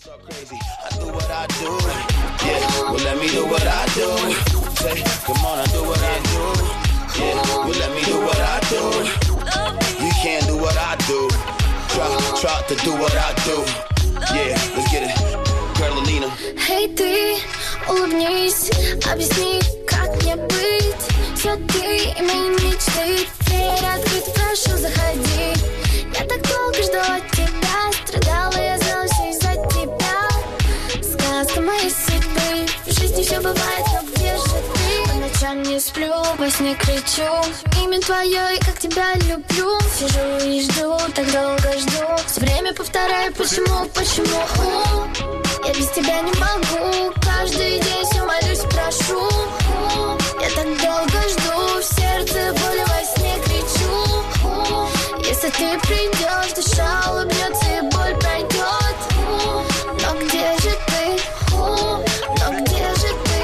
Crazy. I do what I do. Yeah, well let me do what I do. Say, come on, I do what I do. Yeah, well let me do what I do. You can't do what I do. Try to do what I do. Yeah, let's get it. Girl, Alina. Hey, ты, улыбнись, объясни, как мне быть. Все ты и мои мечты. Дверь открыта, прошу, заходи. Я так долго жду от тебя. Страдала, я знала, все из-за тебя. Сказка моей судьбы. В жизни все бывает, но где же ты? По ночам не сплю, во сне кричу имя твое и как тебя люблю. Сижу и жду, так долго жду. Все время повторяю, почему. Я без тебя не могу. Каждый день все молюсь, прошу. Я так долго жду. В сердце боль, во сне кричу. Если ты придешь, душа улыбнется и боль пройдет. Но где же ты? Но где же ты?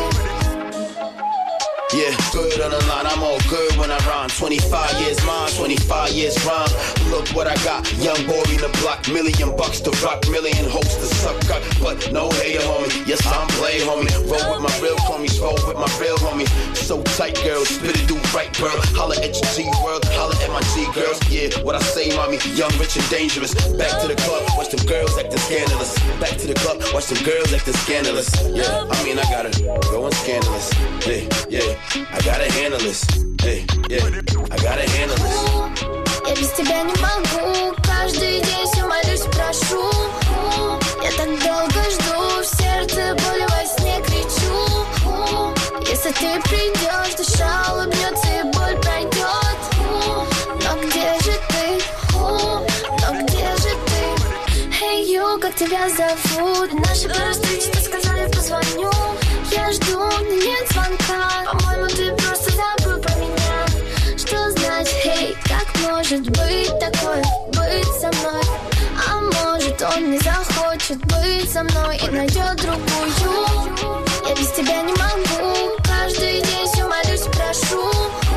Yeah, good on the line, I'm all good when I rhyme. 25 years mine, 25 years rhyme. Look what I got, young boy in the block. $1 million to rock, million hopes to suck up. But no hater, homie, yes, I'm play, homie. Roll with my real homies, roll with my real homies. So tight, girl, spit it, do right, girl. Holla at your G-World, holla at my G-Girls. Yeah, what I say, mommy, young, rich, and dangerous. Back to the club, watch them girls acting scandalous. Back to the club, watch them girls acting scandalous. Yeah, I mean, I gotta go and scandalous. Yeah. I gotta handle this. Hey, yeah, I gotta handle this. Я без тебя не могу. Каждый день все молюсь, прошу. Я так долго жду. В сердце боль, во сне кричу. Если ты придешь, душа улыбнется и боль пройдет. Но где же ты? Но где же ты? Hey, you, как тебя зовут? Наши первые встречи, ты сказали, позвоню. Я жду, но нет звонка. По-моему, ты просто забыл про меня. Что значит, hey, как может быть такое, быть со мной? А может, он не захочет быть со мной и найдет другую. Я без тебя не могу. Каждый день все молюсь, прошу.